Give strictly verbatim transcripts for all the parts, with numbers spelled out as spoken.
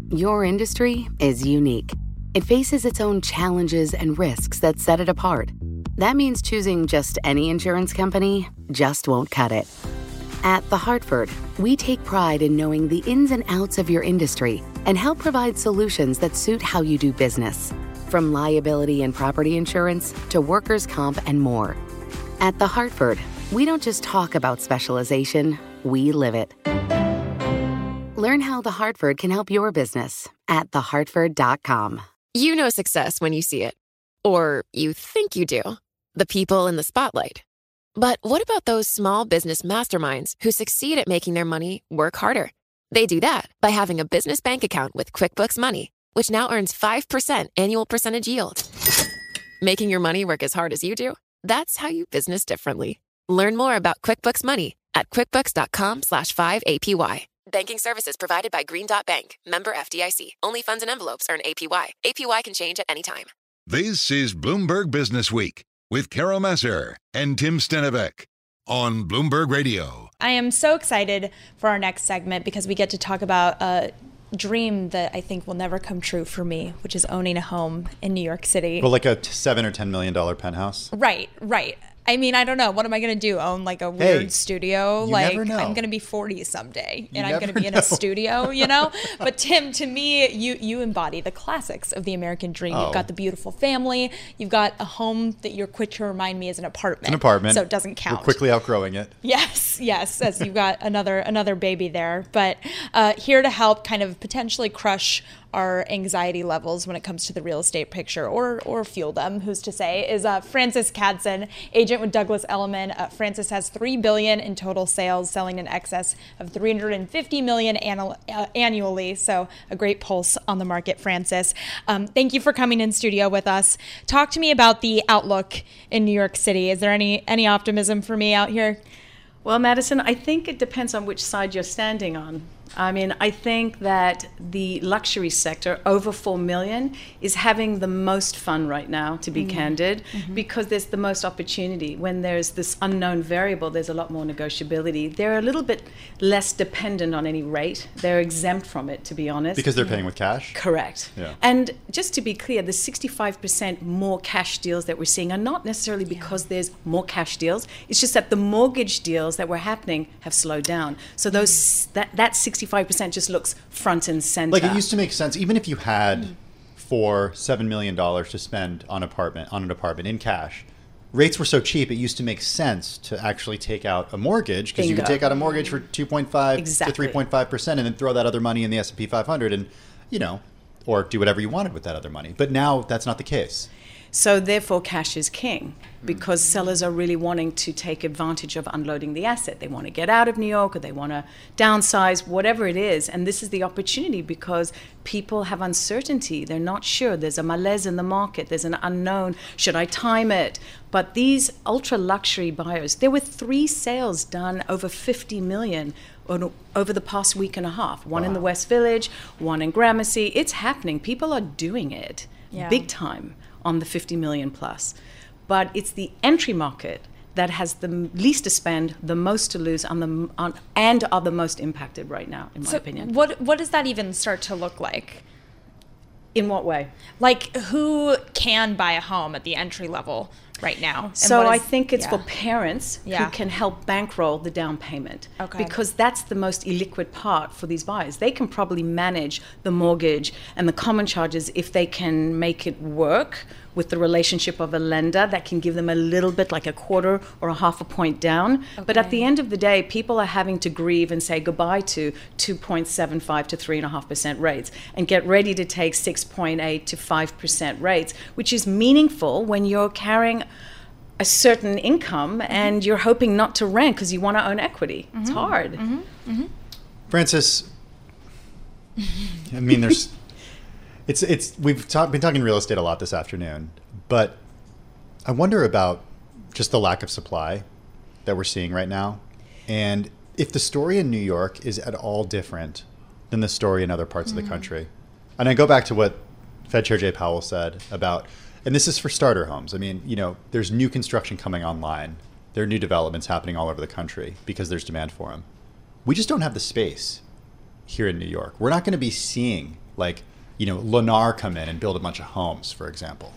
Your industry is unique. It faces its own challenges and risks that set it apart. That means choosing just any insurance company just won't cut it. At The Hartford, we take pride in knowing the ins and outs of your industry and help provide solutions that suit how you do business. From liability and property insurance to workers' comp and more. At The Hartford, we don't just talk about specialization, we live it. Learn how The Hartford can help your business at the hartford dot com. You know success when you see it. Or you think you do. The people in the spotlight. But what about those small business masterminds who succeed at making their money work harder? They do that by having a business bank account with QuickBooks Money, which now earns five percent annual percentage yield. Making your money work as hard as you do? That's how you business differently. Learn more about QuickBooks Money at quickbooks.com slash 5APY. Banking services provided by Green Dot Bank. Member F D I C. Only funds and envelopes earn A P Y. A P Y can change at any time. This is Bloomberg Business Week with Carol Massar and Tim Stenovec on Bloomberg Radio. I am so excited for our next segment because we get to talk about a dream that I think will never come true for me, which is owning a home in New York City. Well, like a seven or ten million dollar penthouse. Right, right. I mean, I don't know. What am I going to do? Own like a weird hey, studio? You like never know. I'm going to be forty someday You and I'm going to be in know. a studio, you know? But Tim, to me, you you embody the classics of the American dream. Oh. You've got the beautiful family. You've got a home that you're quick to remind me is an apartment. It's an apartment. So it doesn't count. We're quickly outgrowing it. Yes, yes, as you've got another another baby there. But uh, here to help kind of potentially crush our anxiety levels when it comes to the real estate picture, or or fuel them, who's to say, is uh, Frances Kadson, agent with Douglas Elliman. Uh, Frances has three billion dollars in total sales, selling in excess of three hundred fifty million dollars annu- uh, annually. So a great pulse on the market, Frances. Um, thank you for coming in studio with us. Talk to me about the outlook in New York City. Is there any any optimism for me out here? Well, Madison, I think it depends on which side you're standing on. I mean, I think that the luxury sector, over four million, is having the most fun right now, to be mm-hmm. candid, mm-hmm. because there's the most opportunity. When there's this unknown variable, there's a lot more negotiability. They're a little bit less dependent on any rate. They're exempt from it, to be honest. Because they're paying with cash? Correct. Yeah. And just to be clear, the sixty-five percent more cash deals that we're seeing are not necessarily because yeah. there's more cash deals. It's just that the mortgage deals that were happening have slowed down. So those mm. that, that sixty-five percent just looks front and center. Like, it used to make sense, even if you had mm. four, seven million dollars to spend on apartment on an apartment in cash. Rates were so cheap, it used to make sense to actually take out a mortgage, because you could take out a mortgage for two point five exactly. to three point five percent and then throw that other money in the S and P five hundred and, you know, or do whatever you wanted with that other money. But now that's not the case. So therefore, cash is king, because sellers are really wanting to take advantage of unloading the asset. They want to get out of New York, or they want to downsize, whatever it is. And this is the opportunity, because people have uncertainty. They're not sure. There's a malaise in the market. There's an unknown. Should I time it? But these ultra luxury buyers, there were three sales done over fifty million over the past week and a half. One wow. in the West Village, one in Gramercy. It's happening. People are doing it yeah. big time on the fifty million plus. But it's the entry market that has the least to spend, the most to lose, on the, on, and are the most impacted right now, in my so opinion. What what does that even start to look like? In what way? Like, who can buy a home at the entry level right now? And so is, I think it's yeah. for parents yeah. who can help bankroll the down payment. Okay. Because that's the most illiquid part for these buyers. They can probably manage the mortgage and the common charges if they can make it work with the relationship of a lender that can give them a little bit, like a quarter or a half a point down. Okay. But at the end of the day, people are having to grieve and say goodbye to two point seven five to three point five percent rates and get ready to take six point eight to five percent rates, which is meaningful when you're carrying a certain income mm-hmm. and you're hoping not to rent because you want to own equity. Mm-hmm. It's hard. Mm-hmm. Mm-hmm. Frances, I mean, there's... It's it's we've talk, been talking real estate a lot this afternoon, but I wonder about just the lack of supply that we're seeing right now, and if the story in New York is at all different than the story in other parts mm-hmm. of the country. And I go back to what Fed Chair Jay Powell said about, and this is for starter homes. I mean, you know, there's new construction coming online. There are new developments happening all over the country because there's demand for them. We just don't have the space here in New York. We're not going to be seeing like, you know, Lennar come in and build a bunch of homes, for example?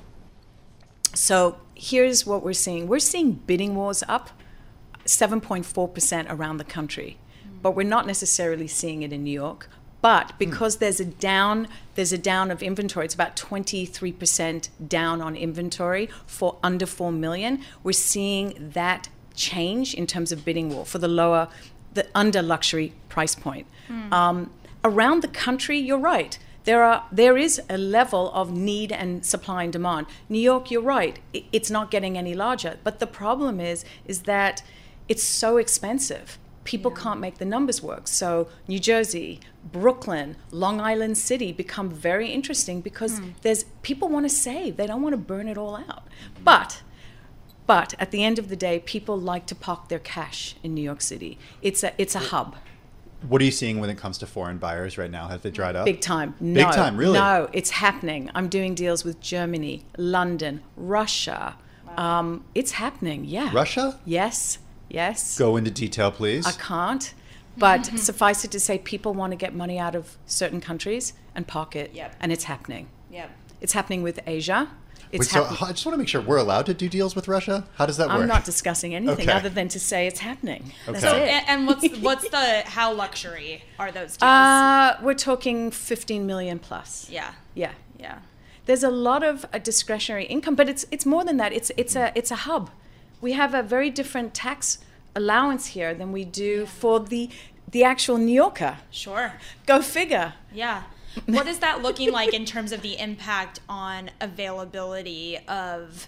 So here's what we're seeing. We're seeing bidding wars up seven point four percent around the country, but we're not necessarily seeing it in New York. But because mm. there's a down, there's a down of inventory. It's about twenty-three percent down on inventory for under four million. We're seeing that change in terms of bidding war for the lower, the under luxury price point. Mm. Um, around the country, you're right. There are there is a level of need and supply and demand. New York, you're right. It, it's not getting any larger. But the problem is, is that it's so expensive. People yeah. can't make the numbers work. So New Jersey, Brooklyn, Long Island City become very interesting because mm. there's people want to save. They don't want to burn it all out. But but at the end of the day, people like to park their cash in New York City. It's a it's a hub. What are you seeing when it comes to foreign buyers right now? Have they dried up? Big time. No, Big time, really? No, it's happening. I'm doing deals with Germany, London, Russia. Wow. Um, it's happening, yeah. Russia? Yes. Yes. Go into detail, please. I can't. But suffice it to say, people want to get money out of certain countries and park it. Yep. And it's happening. Yep. It's happening with Asia. It's Wait, so happen- I just want to make sure we're allowed to do deals with Russia. How does that work? I'm not discussing anything okay. other than to say it's happening. Okay. That's so, it. and, and what's what's the how luxury are those deals? Uh, we're talking fifteen million plus. Yeah. Yeah. Yeah. There's a lot of uh, discretionary income, but it's it's more than that. It's it's a it's a hub. We have a very different tax allowance here than we do for the the actual New Yorker. Sure. Go figure. Yeah. What is that looking like in terms of the impact on availability of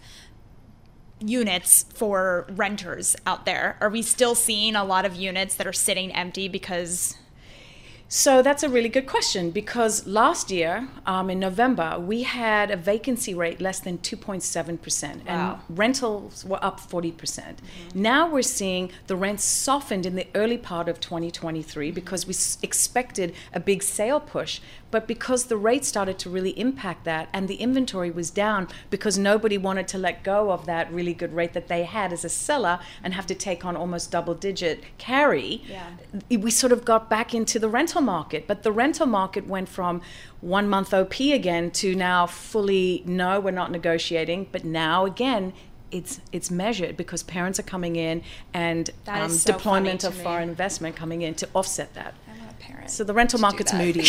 units for renters out there? Are we still seeing a lot of units that are sitting empty because... So that's a really good question, because last year, um, in November, we had a vacancy rate less than two point seven percent, wow. and rentals were up forty percent. Mm-hmm. Now we're seeing the rents softened in the early part of twenty twenty-three mm-hmm. because we s- expected a big sale push, but because the rate started to really impact that, and the inventory was down because nobody wanted to let go of that really good rate that they had as a seller and have to take on almost double-digit carry, yeah. we sort of got back into the rental market. But the rental market went from one month O P again to now fully, no, we're not negotiating. But now again, it's it's measured because parents are coming in and um, so deployment of me. foreign investment coming in to offset that. I'm not a parent. So the rental market's moody.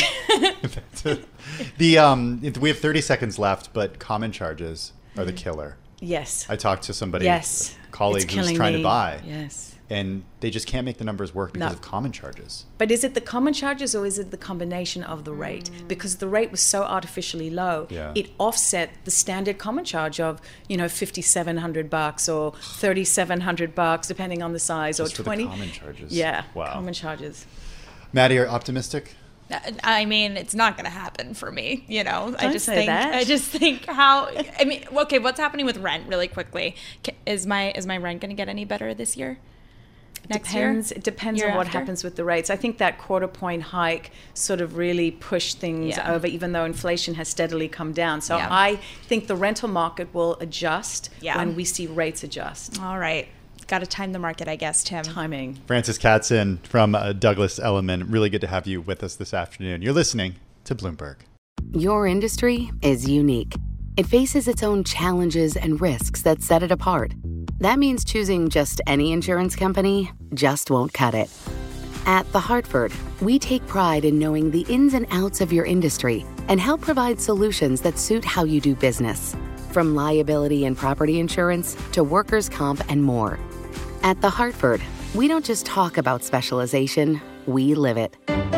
the um, we have thirty seconds left, but common charges are the killer. Yes. I talked to somebody, yes. a colleague it's who's killing trying me. to buy. Yes. And they just can't make the numbers work because No. of common charges. But is it the common charges or is it the combination of the rate? Mm. Because the rate was so artificially low, yeah. it offset the standard common charge of, you know, fifty-seven hundred bucks or thirty-seven hundred bucks, depending on the size, just or twenty. For the common charges. Yeah. Wow. Common charges. Maddie, are you optimistic? I mean, it's not going to happen for me, you know. Don't I just say think that. I just think how I mean, okay, what's happening with rent really quickly? Is my is my rent going to get any better this year? Next depends, year? It depends year on what after? happens with the rates. I think that quarter point hike sort of really pushed things Yeah. over, even though inflation has steadily come down. So Yeah. I think the rental market will adjust Yeah. when we see rates adjust. All right. Got to time the market, I guess, Tim. Timing. Frances Katzen from uh, Douglas Elliman. Really good to have you with us this afternoon. You're listening to Bloomberg. Your industry is unique. It faces its own challenges and risks that set it apart. That means choosing just any insurance company just won't cut it. At The Hartford, we take pride in knowing the ins and outs of your industry and help provide solutions that suit how you do business. From liability and property insurance to workers' comp and more. At The Hartford, we don't just talk about specialization, we live it.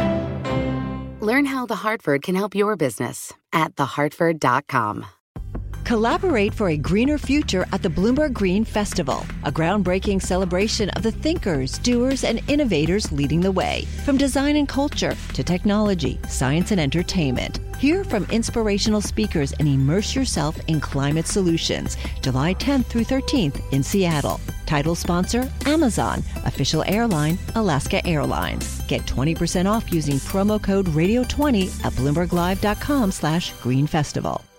Learn how The Hartford can help your business at the hartford dot com. Collaborate for a greener future at the Bloomberg Green Festival, a groundbreaking celebration of the thinkers, doers, and innovators leading the way. From design and culture to technology, science, and entertainment. Hear from inspirational speakers and immerse yourself in climate solutions. July tenth through thirteenth in Seattle. Title sponsor, Amazon. Official airline, Alaska Airlines. Get twenty percent off using promo code radio twenty at bloomberg live dot com slash green festival.